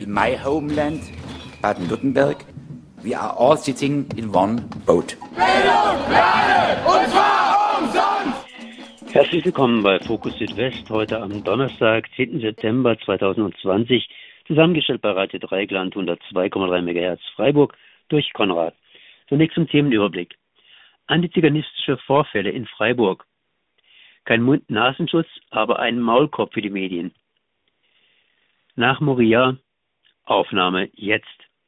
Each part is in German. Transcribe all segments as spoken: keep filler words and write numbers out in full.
my homeland, Baden-Württemberg. We are all sitting in one boat. Bildung für alle, und zwar umsonst! Herzlich willkommen bei Fokus Südwest, heute am Donnerstag, zehnten September zweitausendzwanzig, zusammengestellt bei Radio Dreieckland hundertzwei Komma drei Megahertz Freiburg durch Konrad. Zunächst zum Themenüberblick. Antiziganistische Vorfälle in Freiburg. Kein Mund-Nasenschutz, aber ein Maulkorb für die Medien. Nach Moria, Aufnahme jetzt.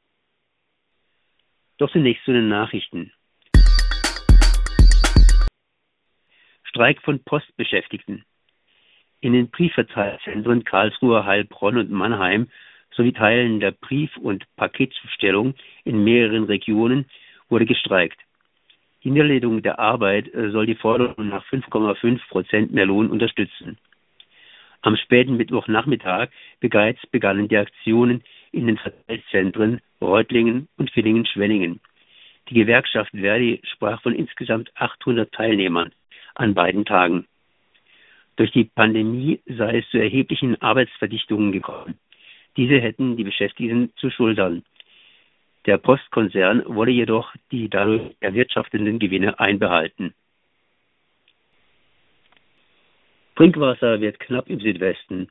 Doch zunächst zu den Nachrichten. Streik von Postbeschäftigten. In den Briefverteilzentren Karlsruhe, Heilbronn und Mannheim sowie Teilen der Brief- und Paketzustellung in mehreren Regionen wurde gestreikt. Die Niederlegung der Arbeit soll die Forderung nach fünf Komma fünf Prozent mehr Lohn unterstützen. Am späten Mittwochnachmittag bereits begannen die Aktionen in den Verteilzentren Reutlingen und Villingen-Schwenningen. Die Gewerkschaft Verdi sprach von insgesamt achthundert Teilnehmern an beiden Tagen. Durch die Pandemie sei es zu erheblichen Arbeitsverdichtungen gekommen. Diese hätten die Beschäftigten zu schultern. Der Postkonzern wolle jedoch die dadurch erwirtschaftenden Gewinne einbehalten. Trinkwasser wird knapp im Südwesten.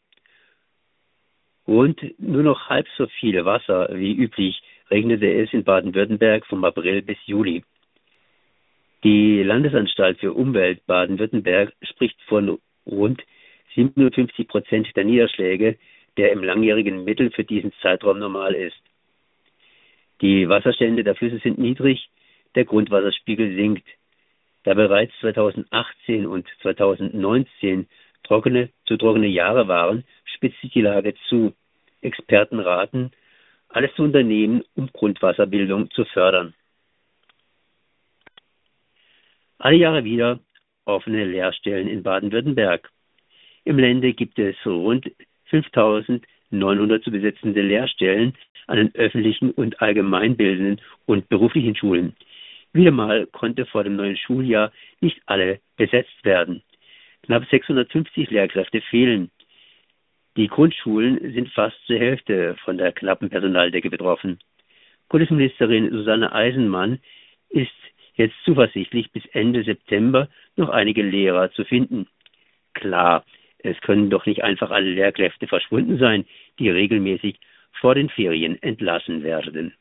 Rund nur noch halb so viel Wasser wie üblich regnete es in Baden-Württemberg vom April bis Juli. Die Landesanstalt für Umwelt Baden-Württemberg spricht von rund siebenundfünfzig Prozent der Niederschläge, der im langjährigen Mittel für diesen Zeitraum normal ist. Die Wasserstände der Flüsse sind niedrig, der Grundwasserspiegel sinkt. Da bereits zweitausendachtzehn und zweitausendneunzehn trockene zu trockene Jahre waren, spitzt sich die Lage zu. Experten raten, alles zu unternehmen, um Grundwasserbildung zu fördern. Alle Jahre wieder offene Lehrstellen in Baden-Württemberg. Im Lande gibt es rund fünftausendneunhundert zu besetzende Lehrstellen an den öffentlichen und allgemeinbildenden und beruflichen Schulen. Wieder mal konnte vor dem neuen Schuljahr nicht alle besetzt werden. Knapp sechshundertfünfzig Lehrkräfte fehlen. Die Grundschulen sind fast zur Hälfte von der knappen Personaldecke betroffen. Kultusministerin Susanne Eisenmann ist jetzt zuversichtlich, bis Ende September noch einige Lehrer zu finden. Klar, es können doch nicht einfach alle Lehrkräfte verschwunden sein, die regelmäßig vor den Ferien entlassen werden.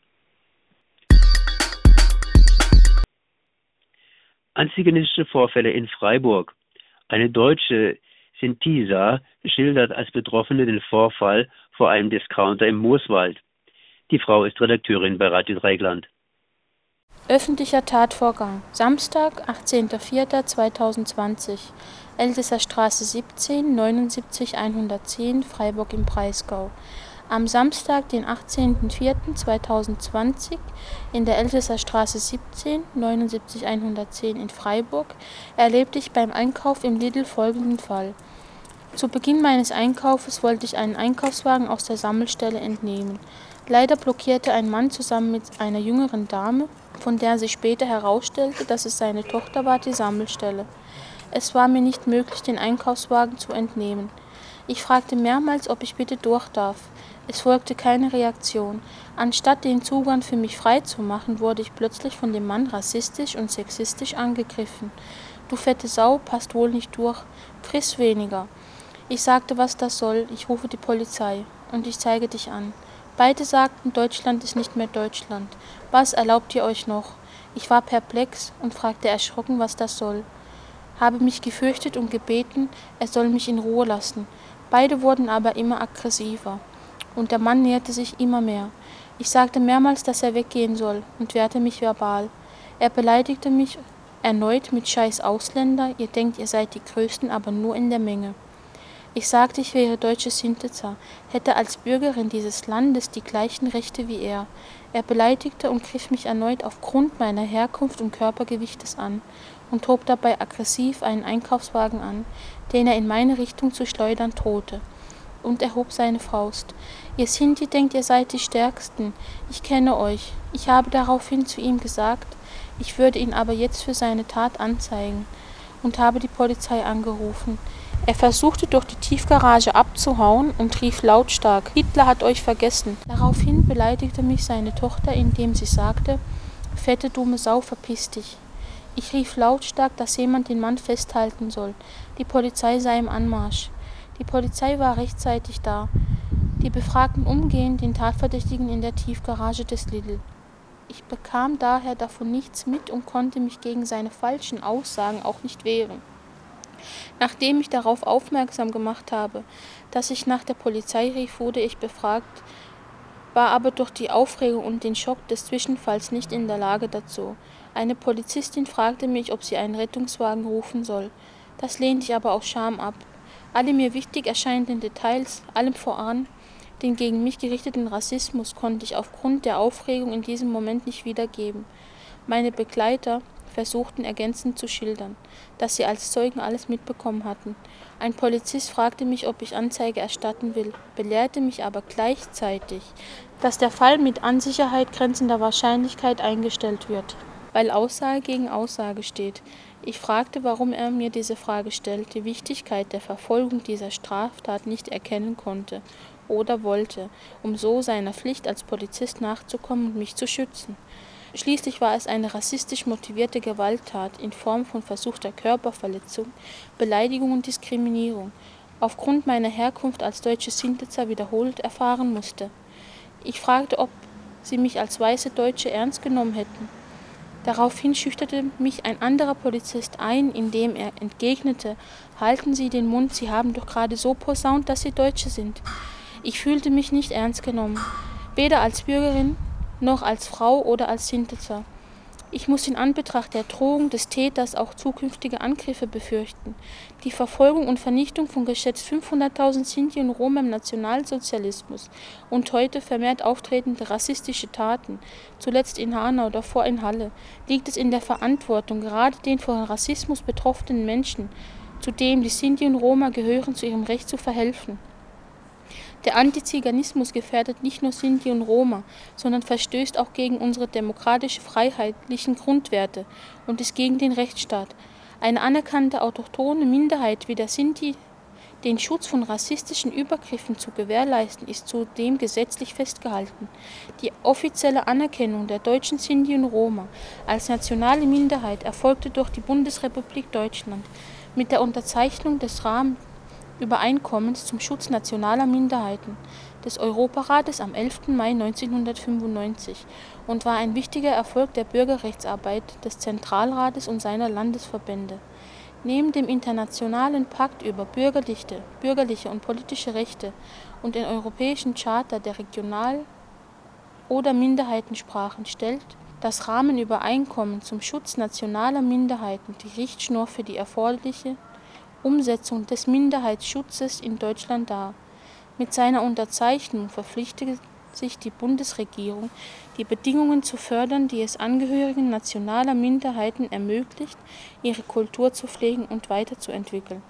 Antiziganistische Vorfälle in Freiburg. Eine deutsche Sintisa schildert als Betroffene den Vorfall vor einem Discounter im Mooswald. Die Frau ist Redakteurin bei Radio Dreieckland. Öffentlicher Tatvorgang. Samstag, achtzehnter vierter zweitausendzwanzig. Elsässer Straße siebzehn, neunundsiebzig hundertzehn, Freiburg im Breisgau. Am Samstag, den achtzehnten vierten zweitausendzwanzig, in der Elsässer Straße siebzehn, neunundsiebzig hundertzehn in Freiburg, erlebte ich beim Einkauf im Lidl folgenden Fall. Zu Beginn meines Einkaufes wollte ich einen Einkaufswagen aus der Sammelstelle entnehmen. Leider blockierte ein Mann zusammen mit einer jüngeren Dame, von der sich später herausstellte, dass es seine Tochter war, die Sammelstelle. Es war mir nicht möglich, den Einkaufswagen zu entnehmen. Ich fragte mehrmals, ob ich bitte durch darf. Es folgte keine Reaktion. Anstatt den Zugang für mich frei zu machen, wurde ich plötzlich von dem Mann rassistisch und sexistisch angegriffen. Du fette Sau, passt wohl nicht durch, friss weniger. Ich sagte, was das soll, ich rufe die Polizei und ich zeige dich an. Beide sagten, Deutschland ist nicht mehr Deutschland. Was erlaubt ihr euch noch? Ich war perplex und fragte erschrocken, was das soll. Habe mich gefürchtet und gebeten, er soll mich in Ruhe lassen. Beide wurden aber immer aggressiver. Und der Mann näherte sich immer mehr. Ich sagte mehrmals, dass er weggehen soll und wehrte mich verbal. Er beleidigte mich erneut mit Scheiß Ausländer, ihr denkt, ihr seid die Größten, aber nur in der Menge. Ich sagte, ich wäre deutsche Sintetzer, hätte als Bürgerin dieses Landes die gleichen Rechte wie er. Er beleidigte und griff mich erneut aufgrund meiner Herkunft und Körpergewichtes an und hob dabei aggressiv einen Einkaufswagen an, den er in meine Richtung zu schleudern drohte. Und er hob seine Faust. Ihr Sinti denkt, ihr seid die Stärksten. Ich kenne euch. Ich habe daraufhin zu ihm gesagt, ich würde ihn aber jetzt für seine Tat anzeigen und habe die Polizei angerufen. Er versuchte durch die Tiefgarage abzuhauen und rief lautstark: Hitler hat euch vergessen. Daraufhin beleidigte mich seine Tochter, indem sie sagte: Fette dumme Sau, verpiss dich. Ich rief lautstark, dass jemand den Mann festhalten soll. Die Polizei sei im Anmarsch. Die Polizei war rechtzeitig da. Die befragten umgehend den Tatverdächtigen in der Tiefgarage des Lidl. Ich bekam daher davon nichts mit und konnte mich gegen seine falschen Aussagen auch nicht wehren. Nachdem ich darauf aufmerksam gemacht habe, dass ich nach der Polizei rief, wurde ich befragt, war aber durch die Aufregung und den Schock des Zwischenfalls nicht in der Lage dazu. Eine Polizistin fragte mich, ob sie einen Rettungswagen rufen soll. Das lehnte ich aber aus Scham ab. Alle mir wichtig erscheinenden Details, allem voran den gegen mich gerichteten Rassismus, konnte ich aufgrund der Aufregung in diesem Moment nicht wiedergeben. Meine Begleiter versuchten ergänzend zu schildern, dass sie als Zeugen alles mitbekommen hatten. Ein Polizist fragte mich, ob ich Anzeige erstatten will, belehrte mich aber gleichzeitig, dass der Fall mit an Sicherheit grenzender Wahrscheinlichkeit eingestellt wird, weil Aussage gegen Aussage steht. Ich fragte, warum er mir diese Frage stellt, die Wichtigkeit der Verfolgung dieser Straftat nicht erkennen konnte oder wollte, um so seiner Pflicht als Polizist nachzukommen und mich zu schützen. Schließlich war es eine rassistisch motivierte Gewalttat in Form von versuchter Körperverletzung, Beleidigung und Diskriminierung, aufgrund meiner Herkunft als deutsche Sintetzer wiederholt erfahren musste. Ich fragte, ob sie mich als weiße Deutsche ernst genommen hätten. Daraufhin schüchterte mich ein anderer Polizist ein, indem er entgegnete: Halten Sie den Mund, Sie haben doch gerade so posaunt, dass Sie Deutsche sind. Ich fühlte mich nicht ernst genommen, weder als Bürgerin noch als Frau oder als Sintetzer. Ich muss in Anbetracht der Drohung des Täters auch zukünftige Angriffe befürchten. Die Verfolgung und Vernichtung von geschätzt fünfhunderttausend Sinti und Roma im Nationalsozialismus und heute vermehrt auftretende rassistische Taten, zuletzt in Hanau, davor in Halle, liegt es in der Verantwortung, gerade den von Rassismus betroffenen Menschen, zu denen die Sinti und Roma gehören, zu ihrem Recht zu verhelfen. Der Antiziganismus gefährdet nicht nur Sinti und Roma, sondern verstößt auch gegen unsere demokratische freiheitlichen Grundwerte und ist gegen den Rechtsstaat. Eine anerkannte autochthone Minderheit wie der Sinti, den Schutz von rassistischen Übergriffen zu gewährleisten, ist zudem gesetzlich festgehalten. Die offizielle Anerkennung der deutschen Sinti und Roma als nationale Minderheit erfolgte durch die Bundesrepublik Deutschland mit der Unterzeichnung des Rahmenübereinkommens zum Schutz nationaler Minderheiten des Europarates am elften Mai neunzehnhundertfünfundneunzig und war ein wichtiger Erfolg der Bürgerrechtsarbeit des Zentralrates und seiner Landesverbände. Neben dem Internationalen Pakt über bürgerliche, bürgerliche und politische Rechte und den Europäischen Charta der Regional- oder Minderheitensprachen stellt das Rahmenübereinkommen zum Schutz nationaler Minderheiten die Richtschnur für die erforderliche Umsetzung des Minderheitsschutzes in Deutschland dar. Mit seiner Unterzeichnung verpflichtet sich die Bundesregierung, die Bedingungen zu fördern, die es Angehörigen nationaler Minderheiten ermöglicht, ihre Kultur zu pflegen und weiterzuentwickeln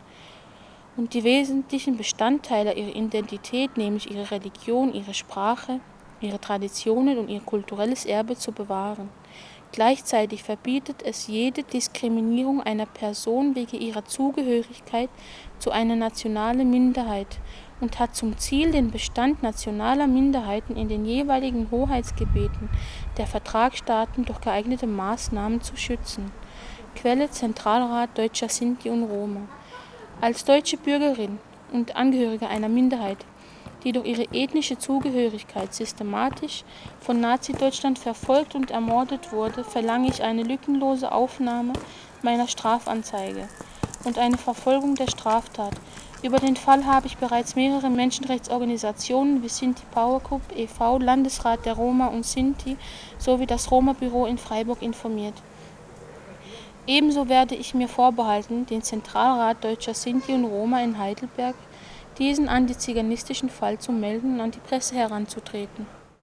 und die wesentlichen Bestandteile ihrer Identität, nämlich ihre Religion, ihre Sprache, ihre Traditionen und ihr kulturelles Erbe zu bewahren. Gleichzeitig verbietet es jede Diskriminierung einer Person wegen ihrer Zugehörigkeit zu einer nationalen Minderheit und hat zum Ziel, den Bestand nationaler Minderheiten in den jeweiligen Hoheitsgebieten der Vertragsstaaten durch geeignete Maßnahmen zu schützen. Quelle: Zentralrat Deutscher Sinti und Roma. Als deutsche Bürgerin und Angehörige einer Minderheit, die durch ihre ethnische Zugehörigkeit systematisch von Nazi-Deutschland verfolgt und ermordet wurde, verlange ich eine lückenlose Aufnahme meiner Strafanzeige und eine Verfolgung der Straftat. Über den Fall habe ich bereits mehrere Menschenrechtsorganisationen wie Sinti Power Group e V, Landesrat der Roma und Sinti sowie das Roma-Büro in Freiburg informiert. Ebenso werde ich mir vorbehalten, den Zentralrat Deutscher Sinti und Roma in Heidelberg diesen antiziganistischen Fall zu melden und an die Presse heranzutreten.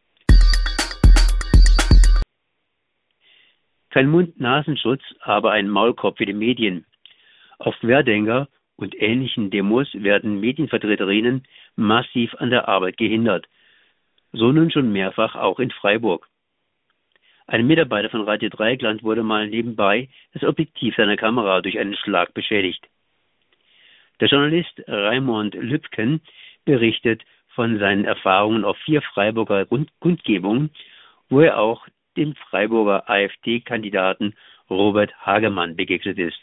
Kein Mund-Nasenschutz, aber ein Maulkorb für die Medien. Auf Querdenker und ähnlichen Demos werden Medienvertreterinnen massiv an der Arbeit gehindert. So nun schon mehrfach auch in Freiburg. Ein Mitarbeiter von Radio Dreieckland wurde mal nebenbei das Objektiv seiner Kamera durch einen Schlag beschädigt. Der Journalist Raimund Lübken berichtet von seinen Erfahrungen auf vier Freiburger Kundgebungen, wo er auch dem Freiburger AfD-Kandidaten Robert Hagemann begegnet ist.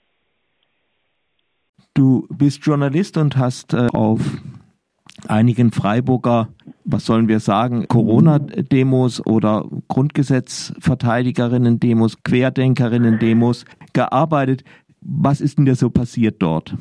Du bist Journalist und hast äh, auf einigen Freiburger, was sollen wir sagen, Corona-Demos oder Grundgesetzverteidigerinnen-Demos, Querdenkerinnen-Demos gearbeitet. Was ist denn da so passiert dort?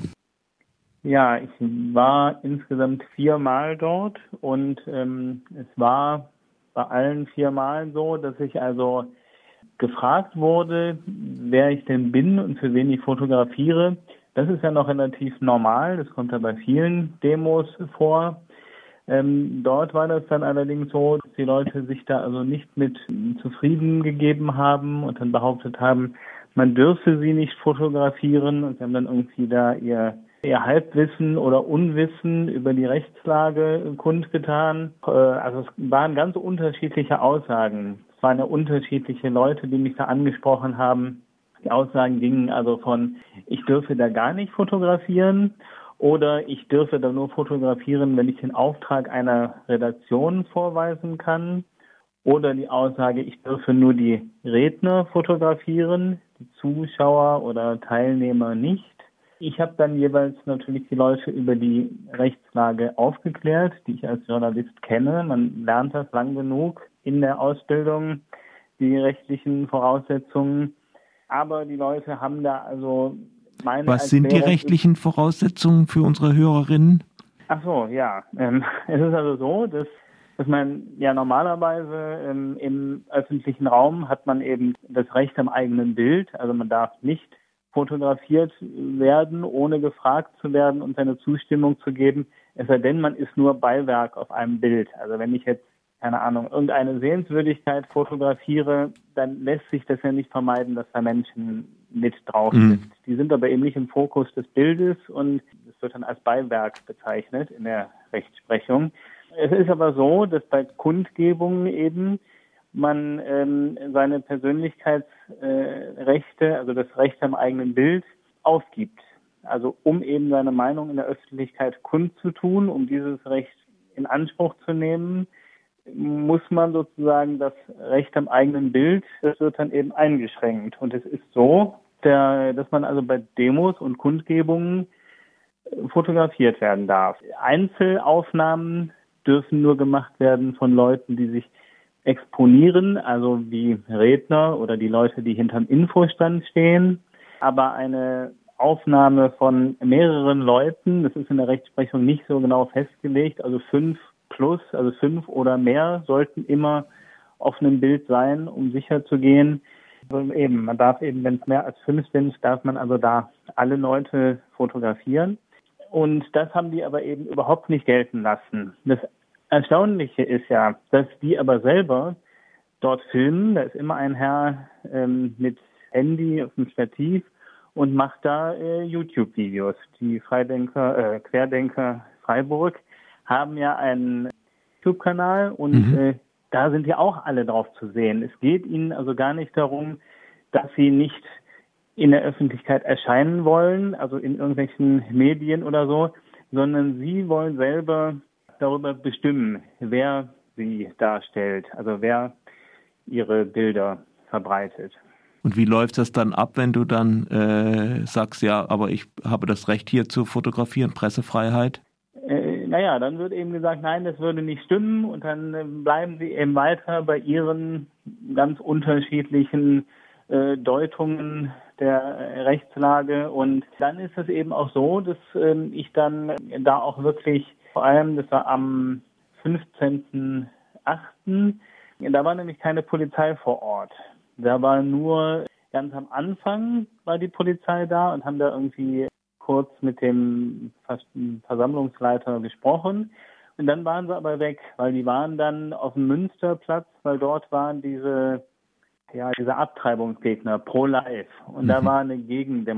Ja, ich war insgesamt viermal dort und ähm, es war bei allen vier Malen so, dass ich also gefragt wurde, wer ich denn bin und für wen ich fotografiere. Das ist ja noch relativ normal, das kommt ja bei vielen Demos vor. Ähm, dort war das dann allerdings so, dass die Leute sich da also nicht mit zufrieden gegeben haben und dann behauptet haben, man dürfe sie nicht fotografieren und sie haben dann irgendwie da ihr, ihr Halbwissen oder Unwissen über die Rechtslage kundgetan. Äh, also es waren ganz unterschiedliche Aussagen. Es waren ja unterschiedliche Leute, die mich da angesprochen haben. Die Aussagen gingen also von, ich dürfe da gar nicht fotografieren oder ich dürfe da nur fotografieren, wenn ich den Auftrag einer Redaktion vorweisen kann. Oder die Aussage, ich dürfe nur die Redner fotografieren, die Zuschauer oder Teilnehmer nicht. Ich habe dann jeweils natürlich die Leute über die Rechtslage aufgeklärt, die ich als Journalist kenne. Man lernt das lang genug in der Ausbildung, die rechtlichen Voraussetzungen. Aber die Leute haben da also meine Was sind die rechtlichen Voraussetzungen für unsere Hörerinnen? Ach so, ja. Ähm, es ist also so, dass, dass man ja normalerweise ähm, im öffentlichen Raum hat man eben das Recht am eigenen Bild. Also man darf nicht fotografiert werden, ohne gefragt zu werden und seine Zustimmung zu geben. Es sei denn, man ist nur Beiwerk auf einem Bild. Also wenn ich jetzt keine Ahnung, irgendeine Sehenswürdigkeit fotografiere, dann lässt sich das ja nicht vermeiden, dass da Menschen mit drauf sind. Mhm. Die sind aber eben nicht im Fokus des Bildes und es wird dann als Beiwerk bezeichnet in der Rechtsprechung. Es ist aber so, dass bei Kundgebungen eben man ähm, seine Persönlichkeitsrechte, äh, also das Recht am eigenen Bild, aufgibt. Also um eben seine Meinung in der Öffentlichkeit kundzutun, um dieses Recht in Anspruch zu nehmen, muss man sozusagen das Recht am eigenen Bild, das wird dann eben eingeschränkt. Und es ist so, der, dass man also bei Demos und Kundgebungen fotografiert werden darf. Einzelaufnahmen dürfen nur gemacht werden von Leuten, die sich exponieren, also wie Redner oder die Leute, die hinterm Infostand stehen. Aber eine Aufnahme von mehreren Leuten, das ist in der Rechtsprechung nicht so genau festgelegt, also fünf plus, also fünf oder mehr sollten immer auf einem Bild sein, um sicher zu gehen. Also eben, man darf eben, wenn es mehr als fünf sind, darf man also da alle Leute fotografieren. Und das haben die aber eben überhaupt nicht gelten lassen. Das Erstaunliche ist ja, dass die aber selber dort filmen. Da ist immer ein Herr ähm, mit Handy auf dem Stativ und macht da äh, YouTube-Videos. Die Freidenker, äh, Querdenker Freiburg haben ja einen YouTube-Kanal und mhm. äh, da sind ja auch alle drauf zu sehen. Es geht ihnen also gar nicht darum, dass sie nicht in der Öffentlichkeit erscheinen wollen, also in irgendwelchen Medien oder so, sondern sie wollen selber darüber bestimmen, wer sie darstellt, also wer ihre Bilder verbreitet. Und wie läuft das dann ab, wenn du dann äh, sagst, ja, aber ich habe das Recht hier zu fotografieren, Pressefreiheit? Äh, naja, dann wird eben gesagt, nein, das würde nicht stimmen und dann äh, bleiben sie eben weiter bei ihren ganz unterschiedlichen äh, Deutungen der äh, Rechtslage und dann ist es eben auch so, dass äh, ich dann da auch wirklich, vor allem, das war am fünfzehnten achten da war nämlich keine Polizei vor Ort. Da war nur ganz am Anfang war die Polizei da und haben da irgendwie kurz mit dem Versammlungsleiter gesprochen. Und dann waren sie aber weg, weil die waren dann auf dem Münsterplatz, weil dort waren diese, ja, diese Abtreibungsgegner pro-life. Und mhm. da war eine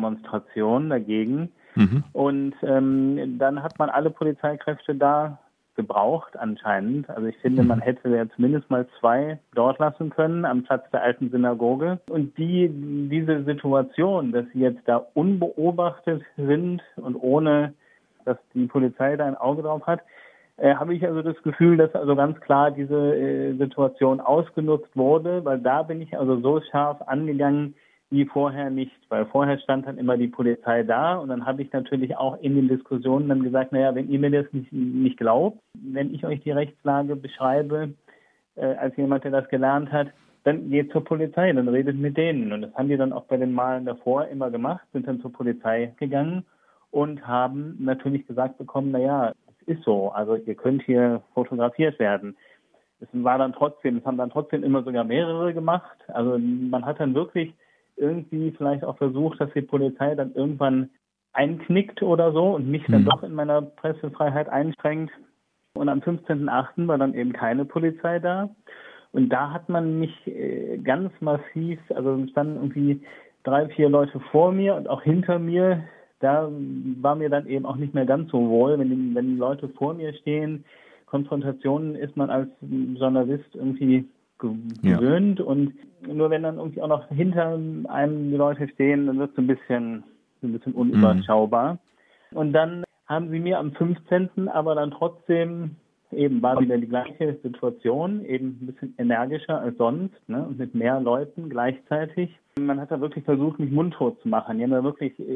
Gegendemonstration dagegen. Mhm. Und ähm, dann hat man alle Polizeikräfte da gebraucht anscheinend. Also ich finde, man hätte ja zumindest mal zwei dort lassen können am Platz der alten Synagoge. Und die diese Situation, dass sie jetzt da unbeobachtet sind und ohne, dass die Polizei da ein Auge drauf hat, äh, habe ich also das Gefühl, dass also ganz klar diese äh, Situation ausgenutzt wurde, weil da bin ich also so scharf angegangen wie vorher nicht, weil vorher stand dann immer die Polizei da und dann habe ich natürlich auch in den Diskussionen dann gesagt, naja, wenn ihr mir das nicht, nicht glaubt, wenn ich euch die Rechtslage beschreibe, äh, als jemand, der das gelernt hat, dann geht zur Polizei, dann redet mit denen. Und das haben die dann auch bei den Malen davor immer gemacht, sind dann zur Polizei gegangen und haben natürlich gesagt bekommen, naja, es ist so, also ihr könnt hier fotografiert werden. Es war dann trotzdem, es haben dann trotzdem immer sogar mehrere gemacht. Also man hat dann wirklich irgendwie vielleicht auch versucht, dass die Polizei dann irgendwann einknickt oder so und mich dann doch in meiner Pressefreiheit einschränkt. Und am fünfzehnten achten war dann eben keine Polizei da. Und da hat man mich äh, ganz massiv, also es standen irgendwie drei, vier Leute vor mir und auch hinter mir. Da war mir dann eben auch nicht mehr ganz so wohl, wenn die, wenn die Leute vor mir stehen. Konfrontationen ist man als Journalist irgendwie gewöhnt ja. Und nur wenn dann irgendwie auch noch hinter einem die Leute stehen, dann wird es ein bisschen, ein bisschen unüberschaubar. Mhm. Und dann haben sie mir am fünfzehnten aber dann trotzdem, eben war wieder die gleiche Situation, eben ein bisschen energischer als sonst, ne, und mit mehr Leuten gleichzeitig. Man hat da wirklich versucht, mich mundtot zu machen. Die haben da wirklich äh,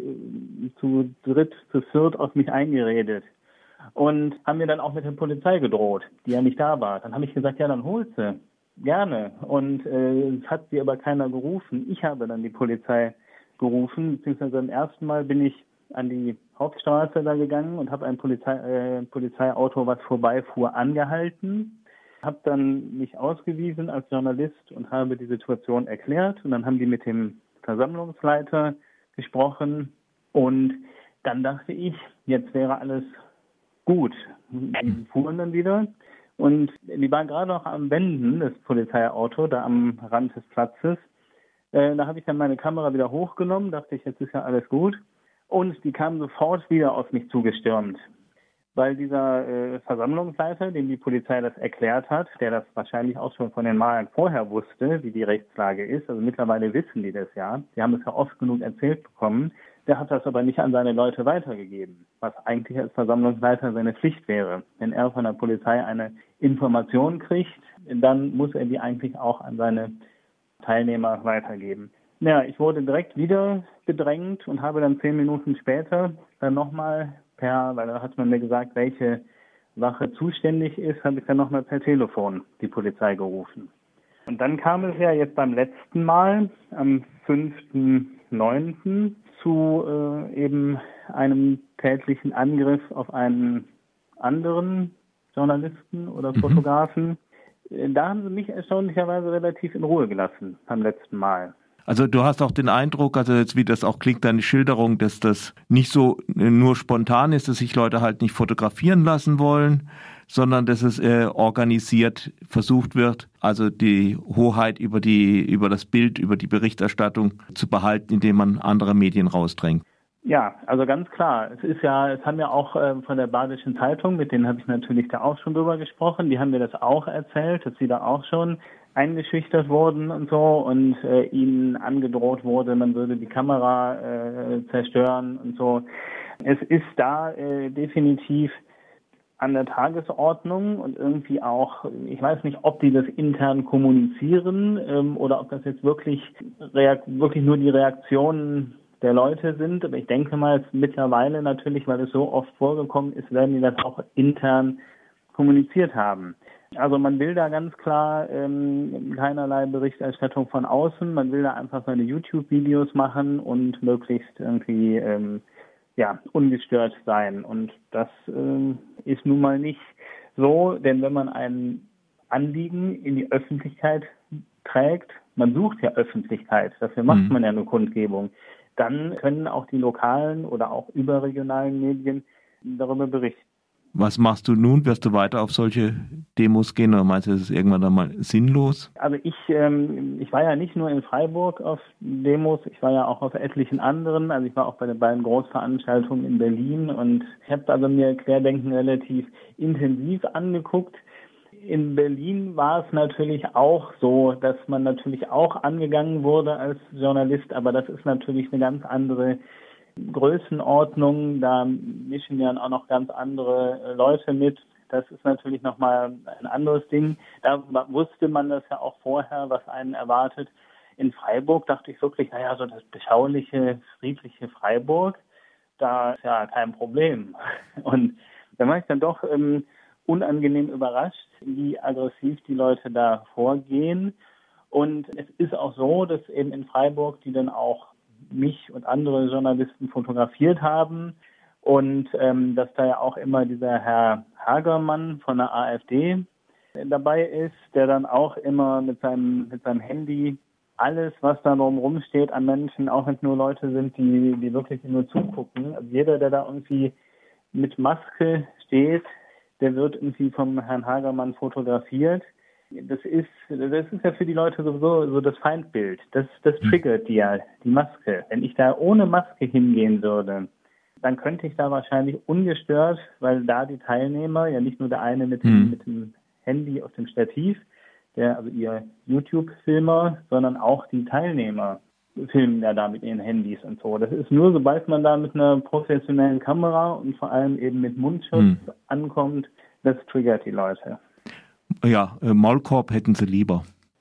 zu dritt, zu viert auf mich eingeredet. Und haben mir dann auch mit der Polizei gedroht, die ja nicht da war. Dann habe ich gesagt, ja, dann holt sie. Gerne. Und äh, es hat sie aber keiner gerufen. Ich habe dann die Polizei gerufen, beziehungsweise beim ersten Mal bin ich an die Hauptstraße da gegangen und habe ein Polizei, äh, Polizeiauto, was vorbeifuhr, angehalten. Habe dann mich ausgewiesen als Journalist und habe die Situation erklärt. Und dann haben die mit dem Versammlungsleiter gesprochen. Und dann dachte ich, jetzt wäre alles gut. Die fuhren dann wieder. Und die waren gerade noch am Wenden, das Polizeiauto, da am Rand des Platzes. Äh, da habe ich dann meine Kamera wieder hochgenommen, dachte ich, jetzt ist ja alles gut. Und die kamen sofort wieder auf mich zugestürmt. Weil dieser äh, Versammlungsleiter, dem die Polizei das erklärt hat, der das wahrscheinlich auch schon von den Malen vorher wusste, wie die Rechtslage ist, also mittlerweile wissen die das ja, die haben es ja oft genug erzählt bekommen, der hat das aber nicht an seine Leute weitergegeben, was eigentlich als Versammlungsleiter seine Pflicht wäre. Wenn er von der Polizei eine Information kriegt, dann muss er die eigentlich auch an seine Teilnehmer weitergeben. Ja, ich wurde direkt wieder gedrängt und habe dann zehn Minuten später dann nochmal per, weil da hat man mir gesagt, welche Wache zuständig ist, habe ich dann nochmal per Telefon die Polizei gerufen. Und dann kam es ja jetzt beim letzten Mal, am fünften neunten zu äh, eben einem tätlichen Angriff auf einen anderen Journalisten oder Fotografen. Mhm. Da haben sie mich erstaunlicherweise relativ in Ruhe gelassen beim letzten Mal. Also du hast auch den Eindruck, also jetzt wie das auch klingt, deine Schilderung, dass das nicht so nur spontan ist, dass sich Leute halt nicht fotografieren lassen wollen, sondern dass es äh, organisiert versucht wird, also die Hoheit über die über das Bild, über die Berichterstattung zu behalten, indem man andere Medien rausdrängt. Ja, also ganz klar. Es ist ja, es haben ja auch äh, von der Badischen Zeitung, mit denen habe ich natürlich da auch schon drüber gesprochen, die haben mir das auch erzählt, dass sie da auch schon eingeschüchtert wurden und so und äh, ihnen angedroht wurde, man würde die Kamera äh, zerstören und so. Es ist da äh, definitiv an der Tagesordnung und irgendwie auch, ich weiß nicht, ob die das intern kommunizieren ähm, oder ob das jetzt wirklich reak- wirklich nur die Reaktionen der Leute sind, aber ich denke mal, mittlerweile natürlich, weil es so oft vorgekommen ist, werden die das auch intern kommuniziert haben. Also man will da ganz klar ähm, keinerlei Berichterstattung von außen, man will da einfach seine YouTube-Videos machen und möglichst irgendwie ähm, ja ungestört sein. Und das ähm, ist nun mal nicht so, denn wenn man ein Anliegen in die Öffentlichkeit trägt, man sucht ja Öffentlichkeit, dafür macht mhm. man ja eine Kundgebung, dann können auch die lokalen oder auch überregionalen Medien darüber berichten. Was machst du nun? Wirst du weiter auf solche Demos gehen oder meinst du, das ist irgendwann dann mal sinnlos? Also ich, ähm, ich war ja nicht nur in Freiburg auf Demos, ich war ja auch auf etlichen anderen. Also ich war auch bei den beiden Großveranstaltungen in Berlin und ich habe also mir Querdenken relativ intensiv angeguckt. In Berlin war es natürlich auch so, dass man natürlich auch angegangen wurde als Journalist, aber das ist natürlich eine ganz andere Größenordnung, da mischen ja auch noch ganz andere Leute mit. Das ist natürlich nochmal ein anderes Ding. Da wusste man das ja auch vorher, was einen erwartet. In Freiburg dachte ich wirklich, naja, so das beschauliche, friedliche Freiburg, da ist ja kein Problem. Und da war ich dann doch ähm, unangenehm überrascht, wie aggressiv die Leute da vorgehen. Und es ist auch so, dass eben in Freiburg die dann auch mich und andere Journalisten fotografiert haben und ähm, dass da ja auch immer dieser Herr Hagermann von der AfD dabei ist, der dann auch immer mit seinem mit seinem Handy alles, was da drumherum steht an Menschen, auch wenn es nur Leute sind, die die wirklich nur zugucken. Also jeder, der da irgendwie mit Maske steht, der wird irgendwie vom Herrn Hagermann fotografiert. Das ist, das ist ja für die Leute sowieso so das Feindbild. Das, das triggert die ja, die Maske. Wenn ich da ohne Maske hingehen würde, dann könnte ich da wahrscheinlich ungestört, weil da die Teilnehmer, ja nicht nur der eine mit dem, mhm. mit dem Handy auf dem Stativ, der, also ihr YouTube-Filmer, sondern auch die Teilnehmer filmen ja da mit ihren Handys und so. Das ist nur, sobald man da mit einer professionellen Kamera und vor allem eben mit Mundschutz mhm. ankommt, das triggert die Leute. Ja, äh, Maulkorb hätten sie lieber.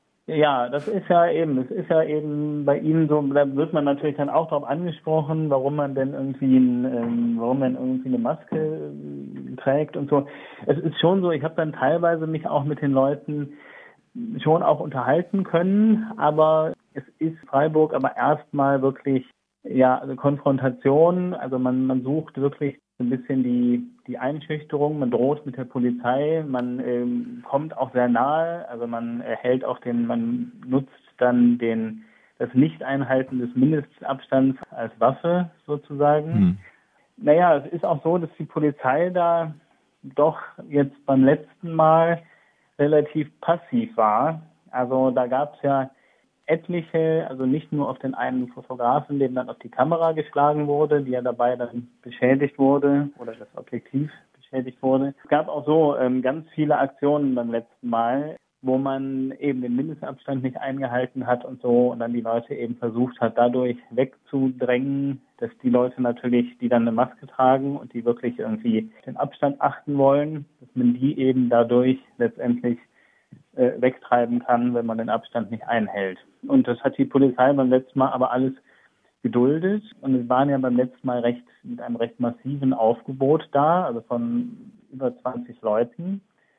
Ja, das ist ja eben, es ist ja eben bei Ihnen so, da wird man natürlich dann auch darauf angesprochen, warum man denn irgendwie, ein, ähm, warum man irgendwie eine Maske äh, trägt und so. Es ist schon so, ich habe dann teilweise mich auch mit den Leuten schon auch unterhalten können, aber es ist Freiburg aber erstmal wirklich, ja, also Konfrontation, also man, man sucht wirklich ein bisschen die, die Einschüchterung, man droht mit der Polizei, man ähm, kommt auch sehr nahe, also man erhält auch den, man nutzt dann den, das Nicht-Einhalten des Mindestabstands als Waffe sozusagen. Hm. Naja, es ist auch so, dass die Polizei da doch jetzt beim letzten Mal relativ passiv war. Also da gab es ja etliche, also nicht nur auf den einen Fotografen, dem dann auf die Kamera geschlagen wurde, die ja dabei dann beschädigt wurde oder das Objektiv beschädigt wurde. Es gab auch so ähm, ganz viele Aktionen beim letzten Mal, wo man eben den Mindestabstand nicht eingehalten hat und so und dann die Leute eben versucht hat, dadurch wegzudrängen, dass die Leute natürlich, die dann eine Maske tragen und die wirklich irgendwie den Abstand achten wollen, dass man die eben dadurch letztendlich äh, wegtreiben kann, wenn man den Abstand nicht einhält. Und das hat die Polizei beim letzten Mal aber alles geduldet und es waren ja beim letzten Mal recht mit einem recht massiven Aufgebot da, also von über zwanzig Leuten.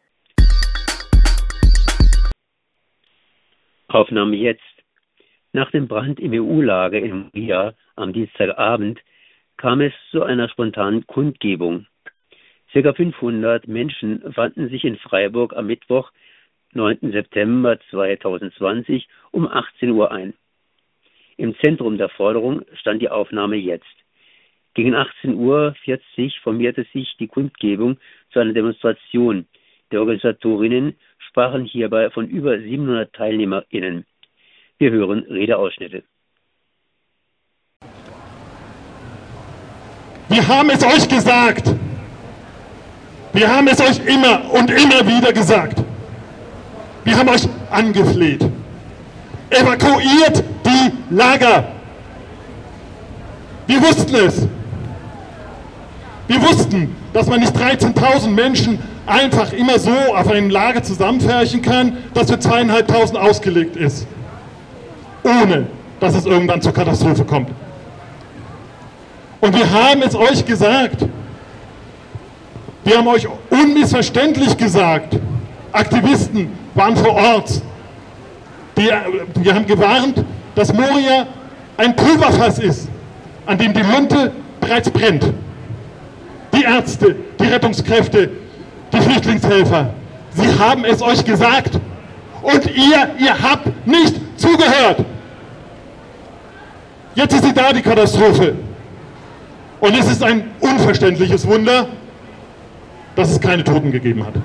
Aufnahme jetzt. Nach dem Brand im E U-Lager in Moria am Dienstagabend kam es zu einer spontanen Kundgebung. Circa fünfhundert Menschen fanden sich in Freiburg am Mittwoch, neunten September zweitausendzwanzig um achtzehn Uhr ein. Im Zentrum der Forderung stand die Aufnahme jetzt. Gegen achtzehn Uhr vierzig formierte sich die Kundgebung zu einer Demonstration. Die Organisatorinnen sprachen hierbei von über siebenhundert TeilnehmerInnen. Wir hören Redeausschnitte. Wir haben es euch gesagt. Wir haben es euch immer und immer wieder gesagt. Wir haben euch angefleht. Evakuiert die Lager. Wir wussten es. Wir wussten, dass man nicht dreizehntausend Menschen einfach immer so auf ein Lager zusammenfärchen kann, das für zweieinhalbtausend ausgelegt ist. Ohne, dass es irgendwann zur Katastrophe kommt. Und wir haben es euch gesagt. Wir haben euch unmissverständlich gesagt. Aktivisten waren vor Ort. Die, wir haben gewarnt, dass Moria ein Pulverfass ist, an dem die Lunte bereits brennt. Die Ärzte, die Rettungskräfte, die Flüchtlingshelfer, sie haben es euch gesagt. Und ihr, ihr habt nicht zugehört. Jetzt ist sie da, die Katastrophe. Und es ist ein unverständliches Wunder, dass es keine Toten gegeben hat.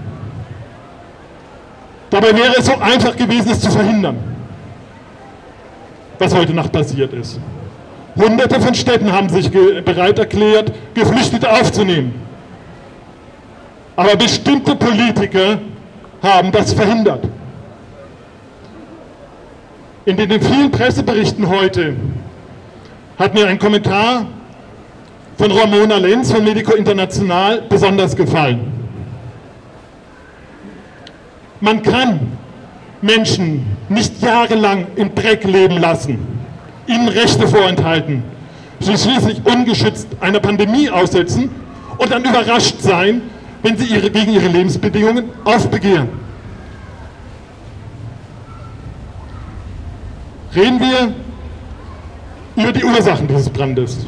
Dabei wäre es so einfach gewesen, es zu verhindern, was heute Nacht passiert ist. Hunderte von Städten haben sich bereit erklärt, Geflüchtete aufzunehmen. Aber bestimmte Politiker haben das verhindert. In den vielen Presseberichten heute hat mir ein Kommentar von Ramona Lenz von Medico International besonders gefallen. Man kann Menschen nicht jahrelang im Dreck leben lassen, ihnen Rechte vorenthalten, sie schließlich ungeschützt einer Pandemie aussetzen und dann überrascht sein, wenn sie ihre, gegen ihre Lebensbedingungen aufbegehren. Reden wir über die Ursachen dieses Brandes.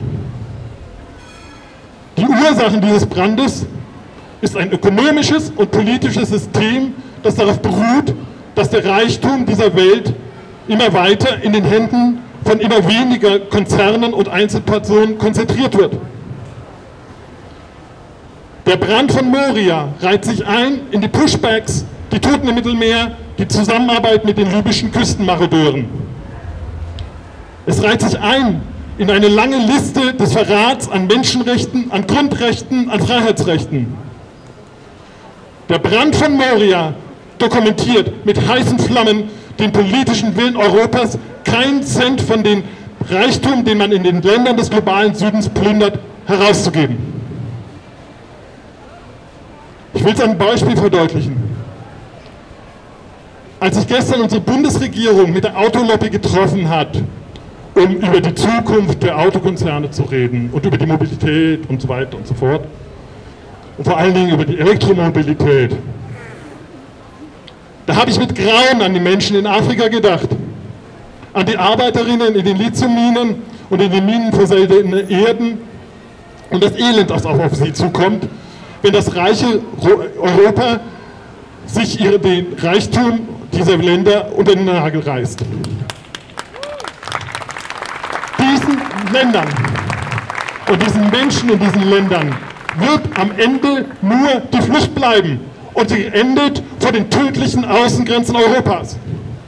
Die Ursachen dieses Brandes ist ein ökonomisches und politisches System, das darauf beruht, dass der Reichtum dieser Welt immer weiter in den Händen von immer weniger Konzernen und Einzelpersonen konzentriert wird. Der Brand von Moria reiht sich ein in die Pushbacks, die Toten im Mittelmeer, die Zusammenarbeit mit den libyschen Küstenmarodeuren. Es reiht sich ein in eine lange Liste des Verrats an Menschenrechten, an Grundrechten, an Freiheitsrechten. Der Brand von Moria dokumentiert mit heißen Flammen den politischen Willen Europas, keinen Cent von dem Reichtum, den man in den Ländern des globalen Südens plündert, herauszugeben. Ich will es an einem Beispiel verdeutlichen. Als sich gestern unsere Bundesregierung mit der Autolobby getroffen hat, um über die Zukunft der Autokonzerne zu reden und über die Mobilität und so weiter und so fort, und vor allen Dingen über die Elektromobilität, da habe ich mit Grauen an die Menschen in Afrika gedacht, an die Arbeiterinnen in den Lithiumminen und in den Minen für seltene Erden und das Elend, das auch auf sie zukommt, wenn das reiche Europa sich ihre, den Reichtum dieser Länder unter den Nagel reißt. Diesen Ländern und diesen Menschen in diesen Ländern wird am Ende nur die Flucht bleiben und sie endet vor den tödlichen Außengrenzen Europas.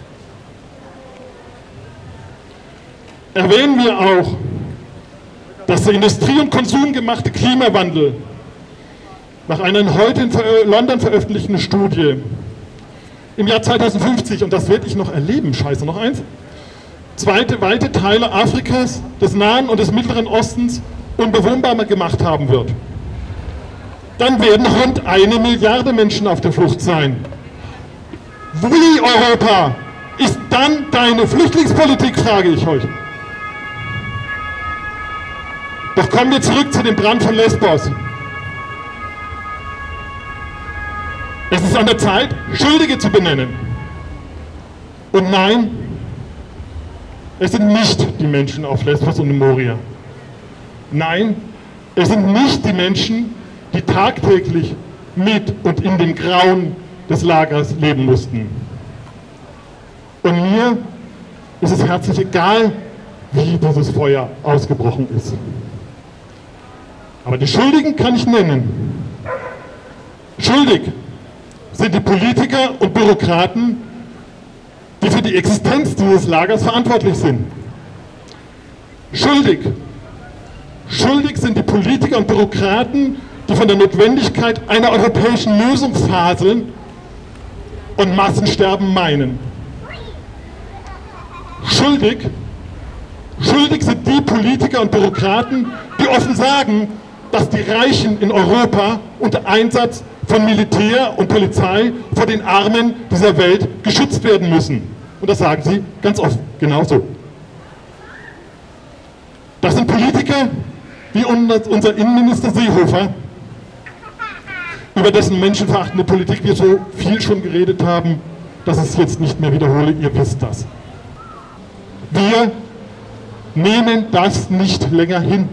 Erwähnen wir auch, dass der Industrie- und Konsum gemachte Klimawandel nach einer heute in London veröffentlichten Studie im Jahr zweitausendfünfzig, und das werde ich noch erleben, scheiße, noch eins, zweite, weite Teile Afrikas, des Nahen und des Mittleren Ostens unbewohnbar gemacht haben wird. Dann werden rund eine Milliarde Menschen auf der Flucht sein. Wie, Europa, ist dann deine Flüchtlingspolitik, frage ich euch. Doch kommen wir zurück zu dem Brand von Lesbos. Es ist an der Zeit, Schuldige zu benennen. Und nein, es sind nicht die Menschen auf Lesbos und in Moria. Nein, es sind nicht die Menschen, die tagtäglich mit und in dem Grauen des Lagers leben mussten. Und mir ist es herzlich egal, wie dieses Feuer ausgebrochen ist. Aber die Schuldigen kann ich nennen. Schuldig sind die Politiker und Bürokraten, die für die Existenz dieses Lagers verantwortlich sind. Schuldig. Schuldig sind die Politiker und Bürokraten, die von der Notwendigkeit einer europäischen Lösung faseln und Massensterben meinen. Schuldig, schuldig sind die Politiker und Bürokraten, die offen sagen, dass die Reichen in Europa unter Einsatz von Militär und Polizei vor den Armen dieser Welt geschützt werden müssen. Und das sagen sie ganz oft, genauso. Das sind Politiker wie unser Innenminister Seehofer, über dessen menschenverachtende Politik wir so viel schon geredet haben, dass ich es jetzt nicht mehr wiederhole, ihr wisst das. Wir nehmen das nicht länger hin.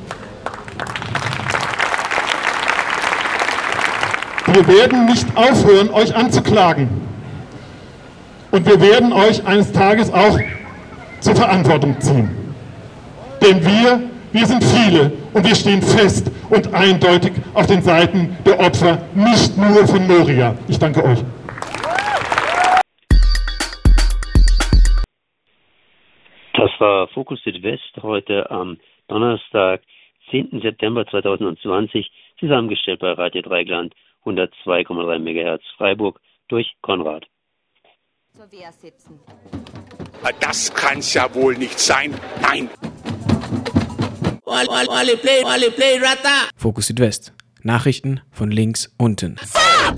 Wir werden nicht aufhören, euch anzuklagen. Und wir werden euch eines Tages auch zur Verantwortung ziehen. Denn wir, wir sind viele und wir stehen fest und eindeutig auf den Seiten der Opfer, nicht nur von Moria. Ich danke euch. Das war Fokus Südwest heute am Donnerstag, zehnten September zweitausendzwanzig, zusammengestellt bei Radio Dreieckland, hundertzwei Komma drei Megahertz Freiburg durch Konrad. Zur Wehr setzen. Das kann's ja wohl nicht sein. Nein. Fokus Südwest. Nachrichten von links unten.